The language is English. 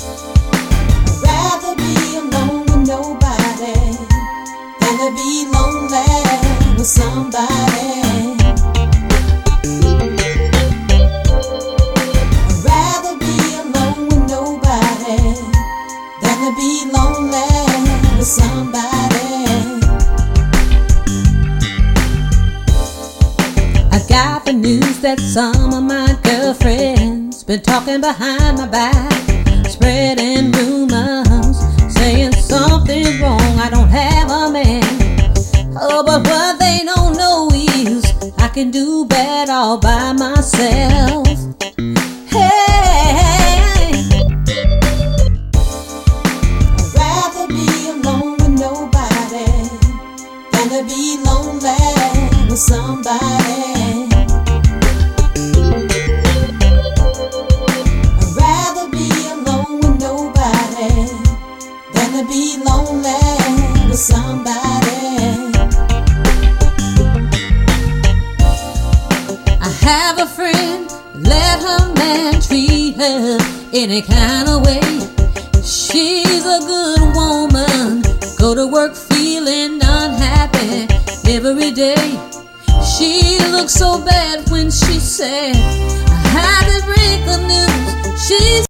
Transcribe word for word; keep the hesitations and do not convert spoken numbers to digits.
I'd rather be alone with nobody than to be lonely with somebody. I'd rather be alone with nobody than to be lonely with somebody. I got the news that some of my girlfriends been talking behind my back, spreading rumors, saying something's wrong, I don't have a man. Oh, but what they don't know is I can do bad all by myself. Hey, I'd rather be alone with nobody than to be lonely with somebody. To be lonely with somebody. I have a friend, let her man treat her any kind of way. She's a good woman, go to work feeling unhappy every day. She looks so bad when she said, I had to break the news. She's